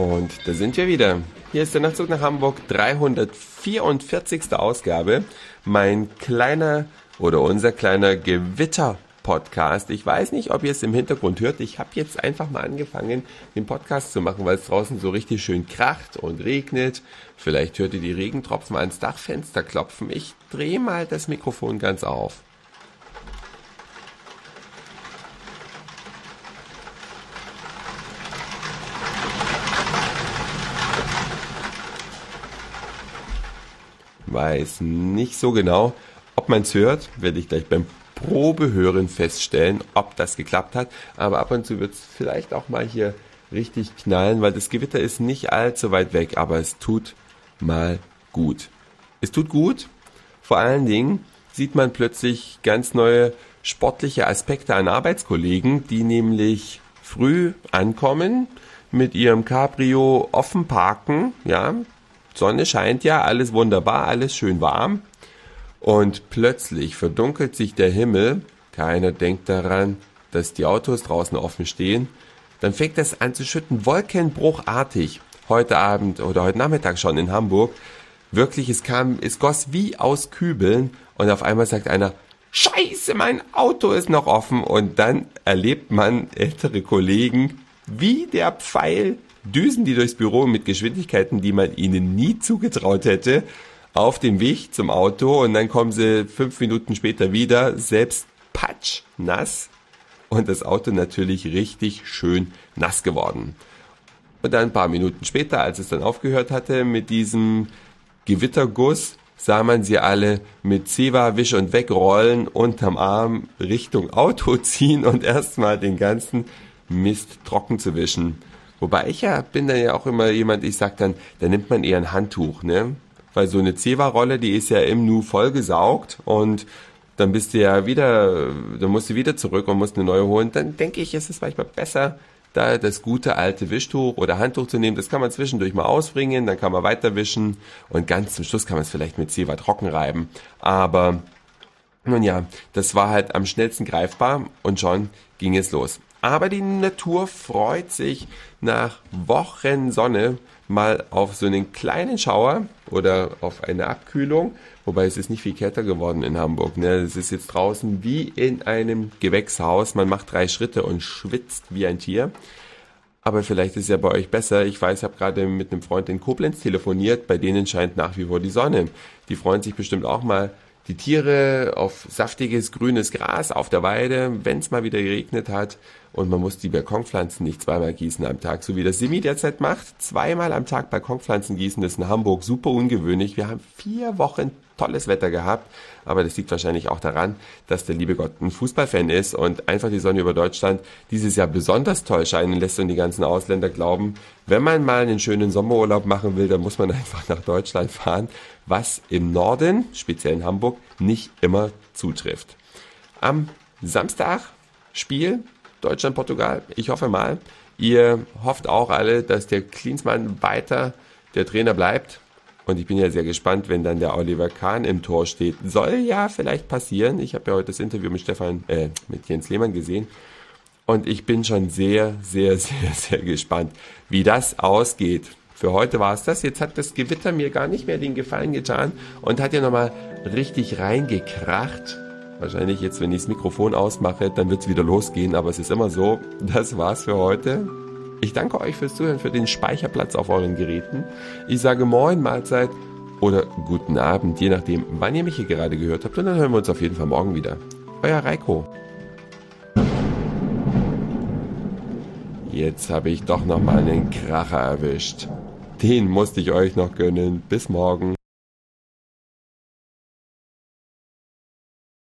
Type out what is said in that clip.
Und da sind wir wieder. Hier ist der Nachtzug nach Hamburg, 344. Ausgabe. Mein kleiner oder unser kleiner Gewitter-Podcast. Ich weiß nicht, ob ihr es im Hintergrund hört. Ich habe jetzt einfach mal angefangen, den Podcast zu machen, weil es draußen so richtig schön kracht und regnet. Vielleicht hört ihr die Regentropfen ans Dachfenster klopfen. Ich drehe mal das Mikrofon ganz auf. Weiß nicht so genau, ob man es hört, werde ich gleich beim Probehören feststellen, ob das geklappt hat. Aber ab und zu wird es vielleicht auch mal hier richtig knallen, weil das Gewitter ist nicht allzu weit weg, aber es tut mal gut. Es tut gut, vor allen Dingen sieht man plötzlich ganz neue sportliche Aspekte an Arbeitskollegen, die nämlich früh ankommen, mit ihrem Cabrio offen parken, ja. Sonne scheint ja, alles wunderbar, alles schön warm. Und plötzlich verdunkelt sich der Himmel. Keiner denkt daran, dass die Autos draußen offen stehen. Dann fängt es an zu schütten, wolkenbruchartig. Heute Abend oder heute Nachmittag schon in Hamburg. Wirklich, es goss wie aus Kübeln. Und auf einmal sagt einer, Scheiße, mein Auto ist noch offen. Und dann erlebt man ältere Kollegen, wie der Pfeil düsen die durchs Büro mit Geschwindigkeiten, die man ihnen nie zugetraut hätte, auf dem Weg zum Auto und dann kommen sie 5 Minuten später wieder, selbst patschnass und das Auto natürlich richtig schön nass geworden. Und dann ein paar Minuten später, als es dann aufgehört hatte mit diesem Gewitterguss, sah man sie alle mit Zewa, Wisch und Wegrollen unterm Arm Richtung Auto ziehen und erstmal den ganzen Mist trocken zu wischen. Wobei ich bin dann ja auch immer jemand, ich sag dann, da nimmt man eher ein Handtuch, ne? Weil so eine Zewa-Rolle, die ist ja im Nu vollgesaugt und dann bist du ja wieder, dann musst du wieder zurück und musst eine neue holen. Dann denke ich, ist es manchmal besser, da das gute alte Wischtuch oder Handtuch zu nehmen. Das kann man zwischendurch mal ausbringen, dann kann man weiter wischen und ganz zum Schluss kann man es vielleicht mit Zewa trocken reiben. Aber nun ja, das war halt am schnellsten greifbar und schon ging es los. Aber die Natur freut sich nach Wochen Sonne mal auf so einen kleinen Schauer oder auf eine Abkühlung. Wobei es ist nicht viel kälter geworden in Hamburg. Ne? Es ist jetzt draußen wie in einem Gewächshaus. Man macht 3 Schritte und schwitzt wie ein Tier. Aber vielleicht ist es ja bei euch besser. Ich weiß, ich habe gerade mit einem Freund in Koblenz telefoniert. Bei denen scheint nach wie vor die Sonne. Die freuen sich bestimmt auch mal. Die Tiere auf saftiges, grünes Gras auf der Weide, wenn es mal wieder geregnet hat. Und man muss die Balkonpflanzen nicht 2-mal gießen am Tag, so wie das Simi derzeit macht. 2-mal am Tag Balkonpflanzen gießen, das ist in Hamburg super ungewöhnlich. Wir haben 4 Wochen tolles Wetter gehabt, aber das liegt wahrscheinlich auch daran, dass der liebe Gott ein Fußballfan ist und einfach die Sonne über Deutschland dieses Jahr besonders toll scheinen lässt und die ganzen Ausländer glauben, wenn man mal einen schönen Sommerurlaub machen will, dann muss man einfach nach Deutschland fahren, was im Norden, speziell in Hamburg, nicht immer zutrifft. Am Samstag Spiel Deutschland-Portugal. Ich hoffe mal, ihr hofft auch alle, dass der Klinsmann weiter der Trainer bleibt. Und ich bin ja sehr gespannt, wenn dann der Oliver Kahn im Tor steht. Soll ja vielleicht passieren. Ich habe ja heute das Interview mit Jens Lehmann gesehen. Und ich bin schon sehr, sehr, sehr, sehr gespannt, wie das ausgeht. Für heute war es das. Jetzt hat das Gewitter mir gar nicht mehr den Gefallen getan und hat ja nochmal richtig reingekracht. Wahrscheinlich jetzt, wenn ich das Mikrofon ausmache, dann wird es wieder losgehen. Aber es ist immer so. Das war's für heute. Ich danke euch fürs Zuhören, für den Speicherplatz auf euren Geräten. Ich sage Moin, Mahlzeit oder guten Abend, je nachdem, wann ihr mich hier gerade gehört habt. Und dann hören wir uns auf jeden Fall morgen wieder. Euer Reiko. Jetzt habe ich doch nochmal einen Kracher erwischt. Den musste ich euch noch gönnen. Bis morgen.